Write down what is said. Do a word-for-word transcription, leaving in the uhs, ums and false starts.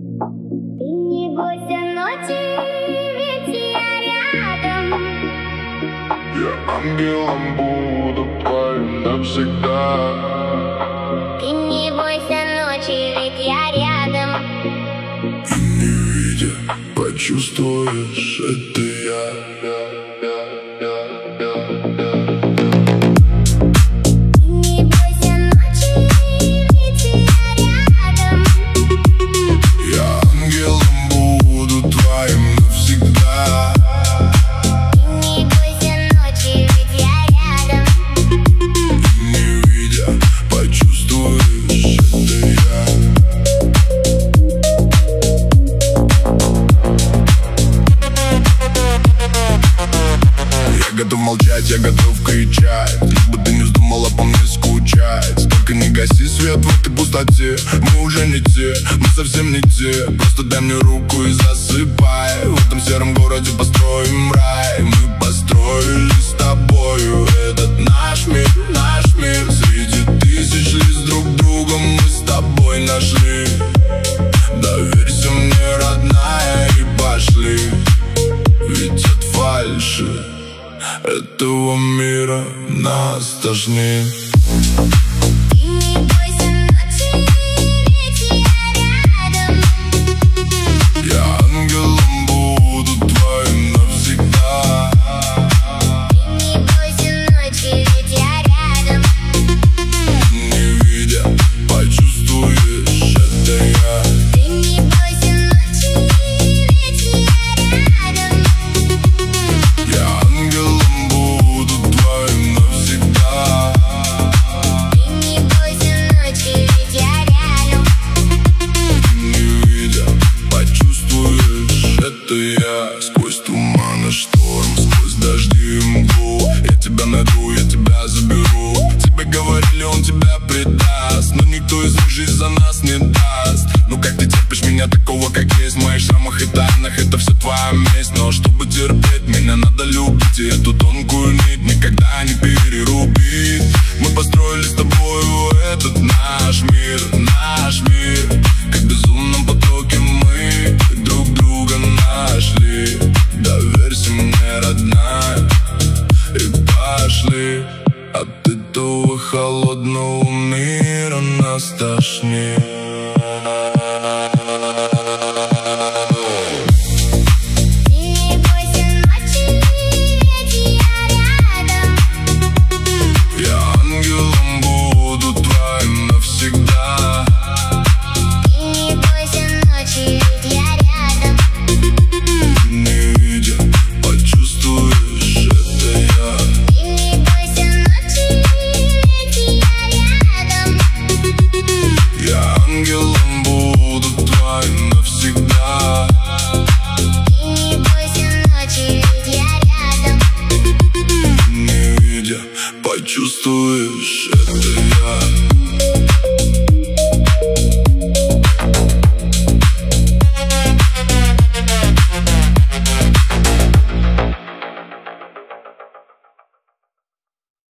Ты не бойся ночи, ведь я рядом. Я ангелом буду твоим навсегда. Ты не бойся ночи, ведь я рядом. И не видя, почувствуешь, это я, я, я, я, я, я. Я готов молчать, я готов кричать, лишь бы ты не вздумала по мне скучать. Только не гаси свет в этой пустоте. Мы уже не те, мы совсем не те. Просто дай мне руку и засыпай. В этом сером городе построим рай. Мы построили с тобою этот наш мир, наш мир. Среди тысяч лиц друг друга мы с тобой нашли. Доверься мне, родная, и пошли. Ведь от фальши этого мира нас тошнит. Ты не бойся ночи, ведь я рядом. Я ангелом буду твоим навсегда. Ты не бойся ночи, ведь я рядом. Не видя, почувствуешь, это я. Ты не бойся ночи, ведь я рядом. Я ангелом я. Сквозь туман и шторм, сквозь дожди и мглу я тебя найду, я тебя заберу. Тебе говорили, он тебя предаст, но никто из них жизнь за нас не даст. Ну как ты терпишь меня такого, как есть? В моих шрамах и тайнах это все твоя месть. Но чтобы терпеть, меня надо любить, и эту тонкую нить никогда не перерубить. Мы построили с тобою этот наш мир, наш мир. Как в безумном потоке мы друг друга нашли. Доверься мне, родная, и пошли. От этого холодного мира нас тошнит. Ангелом буду твоим навсегда. Ты не бойся ночи, ведь я рядом. Не видя, почувствуешь, это я.